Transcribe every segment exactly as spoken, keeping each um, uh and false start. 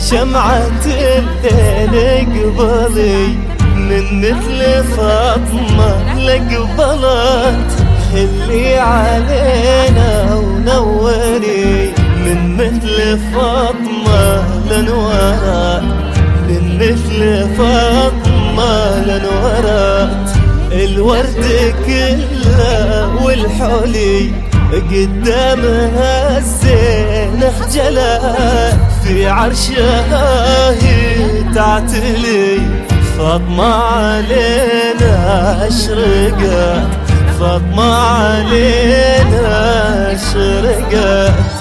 شمعة الليل قبلي من مثل فاطمة لقبلت، حلي علينا ونوري من مثل فاطمة لنورت، من مثل فاطمة لنورت. الورد كله والحلي قدامها الزينة خجلت، في عرشها هي تعتلي فاطمة علينا اشرقت، فاطمة علينا اشرقت.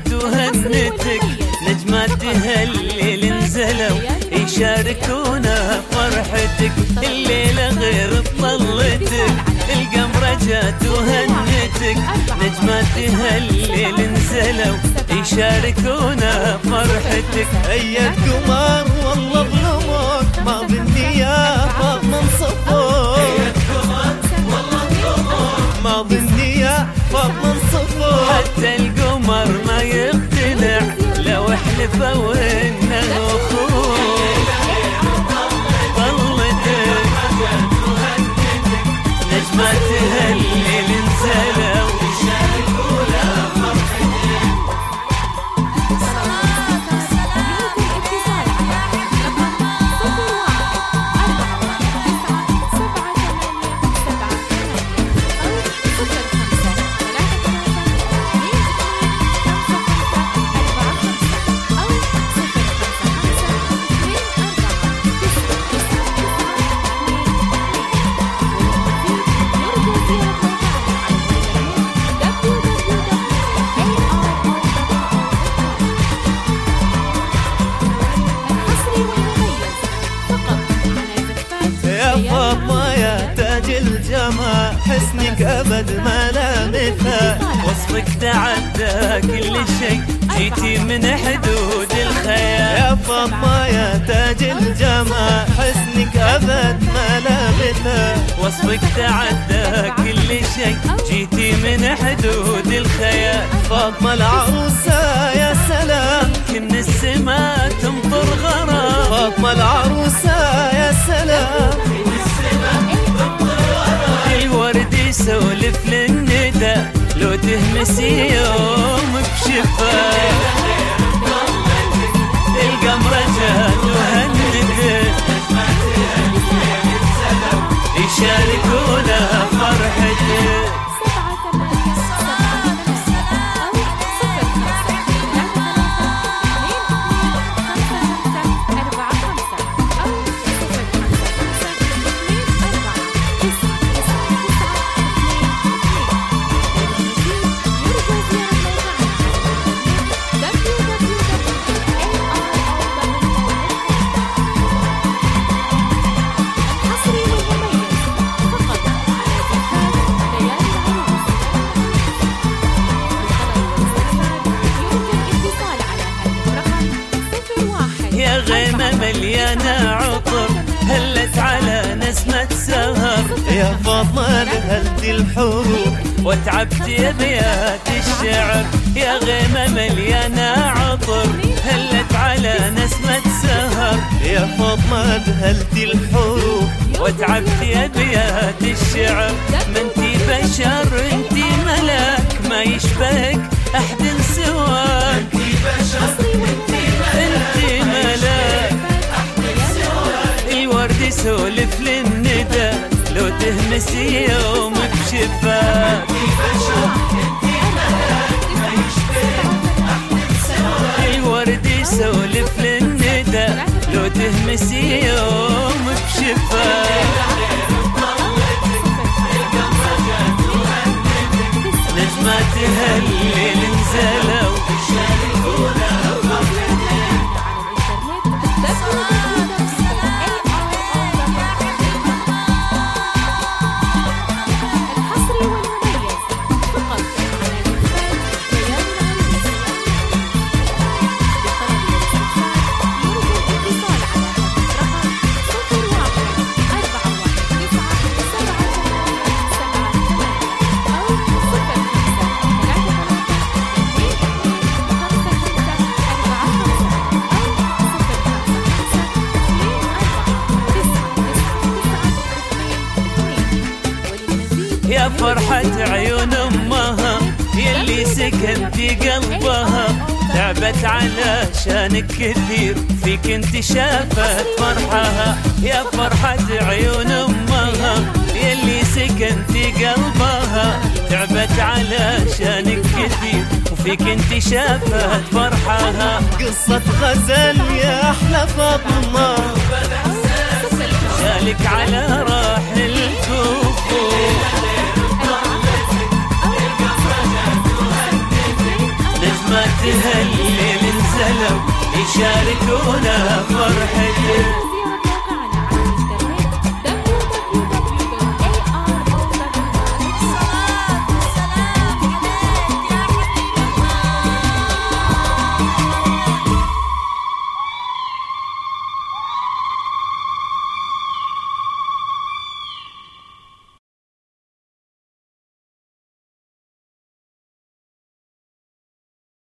درجات وهنتك، نجمات تهلل نزلوا يشاركونا فرحتك، الليلة غير بطلتك القمرة جات وهنتك، نجمات تهلل نزلوا يشاركونا فرحتك. أيد قمر والله بلمك ما بالنيابة من صفوك، ما بالنيابة من صفوك، حتى القمر ما يقتنع لو حلفوا انه اخوك. طلتك نجمات تهلل نزلوا يشاركونا فرحتك. الجمال حسنك أبد ما لا مثال، وصفك تعدى كل شيء جيتي من حدود الخيال. يا فاطمة يا تاج الجمال حسنك أبد ما لا مثال، وصفك تعدى كل شيء جيتي من حدود الخيال. فاطمة العروسة يا سلام كن السماء تمطر غرام، فاطمة العروسة يا سلام الورد يسولف للندى لو تهمسي يوم بشفاه، القمرة جات وهندت يشاركونا فرحتك. يا غيمة مليانة عطر هلت على نسمة سهر، يا فاطمة ذهلت الحروف وتعبت أبيات الشعر. يا غيمة مليانة عطر هلت على نسمة سهر، يا فاطمة ذهلت الحروف وتعبت أبيات الشعر. ما انتي بشر انتي ملاك ما يشبهك أحد سواك، انتي ملاك الورد يسولف للندى لو تهمسي يوم بشفاك، الورد يسولف للندى لو تهمسي يوم بشفاك. نجمات تهلل نزلوا يشاركونا يا فرحة عيون أمها يلي سكنتي قلبها، تعبت علشانك كثير فيك انت شافت فرحها. يا فرحة عيون أمها يلي سكنتي قلبها، تعبت علشانك كثير وفيك انت شافت فرحها. قصة غزل يا أحلى فاطمة شالك على راحل الكفوف، نجمة ما تهلل نزلوا يشاركونا فرحته.